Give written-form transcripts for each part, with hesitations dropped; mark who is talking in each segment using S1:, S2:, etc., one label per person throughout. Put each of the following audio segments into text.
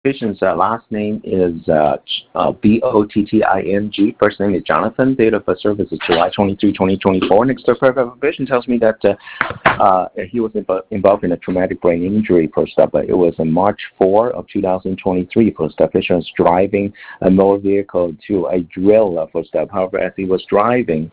S1: patient's last name is Botting. First name is Jonathan. Date of service is July 23, 2024. Next paragraph, the patient tells me that he was involved in a traumatic brain injury. First up, it was on March 4 of 2023. First up, patient was driving a motor vehicle to a drill. First up, however, as he was driving,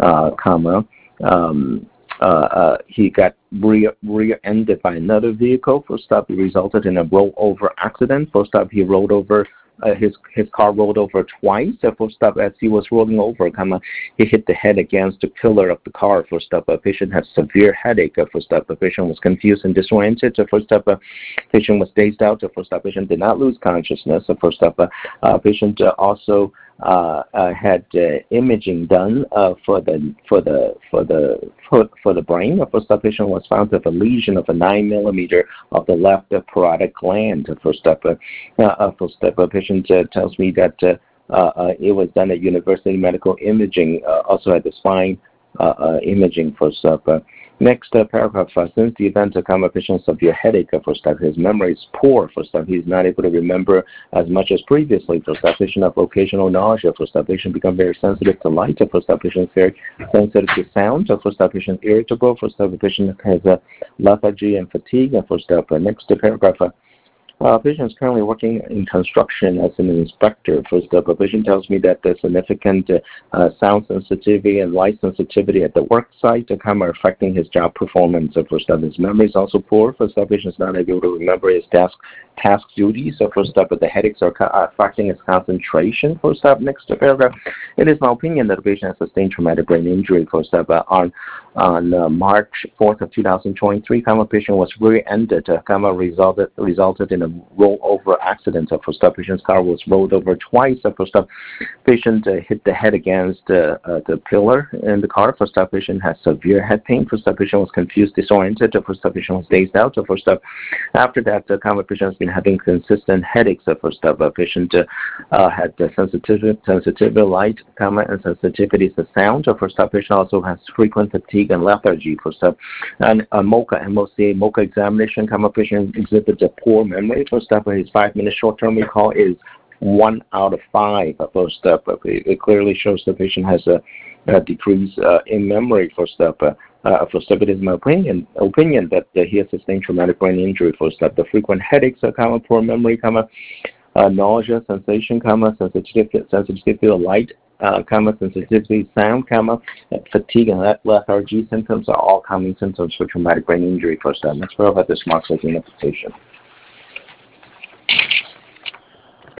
S1: he got rear-ended by another vehicle. First up, it resulted in a rollover accident. First up, he rolled over. His car rolled over twice. First up, as he was rolling over, he hit the head against the pillar of the car. First up, a patient had severe headache. First up, the patient was confused and disoriented. First up, patient was dazed out. First up, patient did not lose consciousness. First up, patient also had imaging done for the brain. First up, patient was found to have a lesion of a 9 millimeter of the left parotid gland. First up, patient tells me that it was done at University Medical Imaging, also at the spine imaging. First up, next paragraph, since the event patient severe headache. First up, his memory is poor. First up, he's not able to remember as much as previously. First up, patient of occasional nausea. First up, patient become very sensitive to light. First up, patient is very sensitive to sound. First up, patient irritable. First up, patient has lethargy and fatigue. First up, next paragraph. Patient is currently working in construction as an inspector. First up, a patient tells me that the significant sound sensitivity and light sensitivity at the work site are affecting his job performance. First up, his memory is also poor. First up, patient is not able to remember his task duties. First up, the headaches are affecting his concentration. First up, next paragraph. It is my opinion that the patient has sustained traumatic brain injury. First up, on March 4th of 2023, patient was rear-ended. Resulted in a rollover accident. First up, patient's car was rolled over twice. First up, patient hit the head against the pillar in the car. First up, patient has severe head pain. First up, patient was confused, disoriented. First up, patient was dazed out. First up, after that, patient has been having consistent headaches. First up, patient had sensitivity to light, and sensitivity to sound. First up, patient also has frequent fatigue and lethargy. First up, and MOCA examination, patient exhibits a poor memory. First up, his 5-minute short-term recall is 1 out of 5. First up, it clearly shows the patient has a decrease in memory. First up, it is my opinion that he has sustained traumatic brain injury. First up, the frequent headaches, poor memory, nausea, sensation, sensitivity to light, sensitivity, sound, fatigue, and lethargy symptoms are all common symptoms for traumatic brain injury. First up, let's go about this marks as an application.